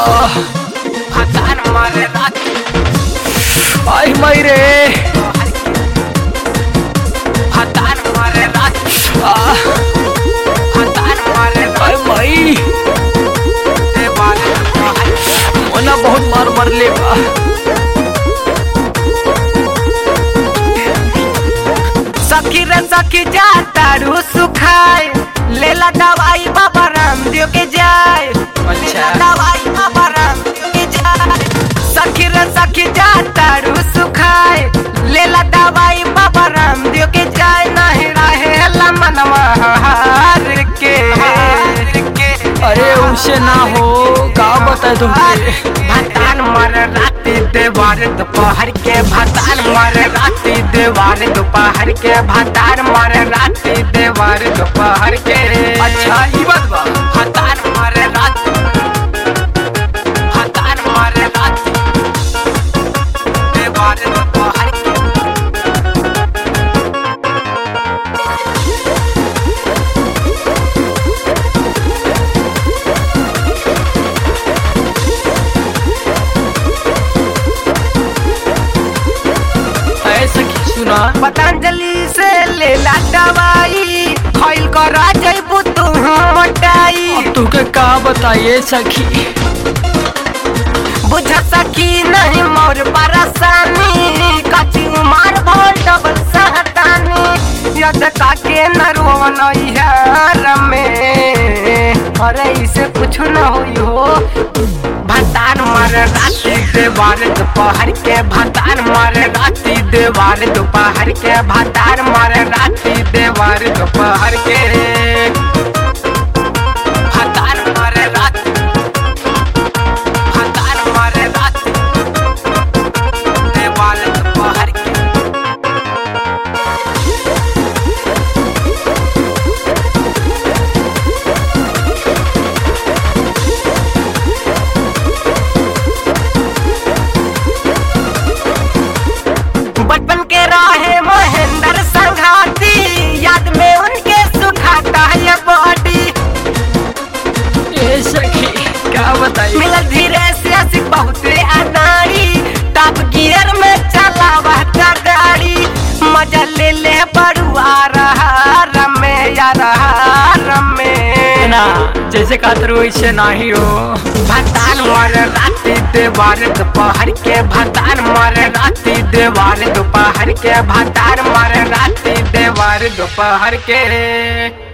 भतार मारे राती आई मई रे भतार मारे राती भतार मारे आई मई देवार दोपहर के मोना बहुत मार मरले बा। सखी रे सखी जा तारू सुखाए लेला दवाई बाबा रामदेव के जाए लेला दवाई बाबा रामदेव के जाए सखी रे सखी जा तारू सुखाए लेला दवाई बाबा रामदेव के जाए नहीं रहे मनवा हार के अरे उसे ना हो का बताए तुमसे। भतार मारे राती देवार दोपहर के भतार मारे राती देवार दोपहर के भतार मारे राती देवार दोपहर के। अच्छा ई बात बा। भतार मारे राती भतार मारे राती देवार दोपहर के। ऐसा की सुना पतंजलि से लेला दवाई खइल कर जइबू तू मोटाई तुके का बताइए सखी। बुझ सकी नहीं मोर परेशानी कची उमर भोल डबल सहतानी यद काके न रोवन यार में अरे इसे कुछ न होई हो। भतार मारे राती देवार दोपहर के भतार मारे राती देवार दोपहर के भतार मारे राती देवार दोपहर के। भतार मारे राती भतार मारे राती देवार दोपहर के। बचपन के राहे महेंद्र संघाती याद में उनके सुखाता है बॉडी ए सखी क्या बताइए। मिलल धीरे से आशिक बहुत अनाड़ी टॉप गियर में चलावा गाड़ी मजा ले ले बड़ुआ रहा रमे या रहा रमे ना जैसे कातर वैसे नहीं हो। भतार मारे राती देवार दोपहर के भतार मारे राती देवार दोपहर के भतार मारे राती देवार दोपहर के।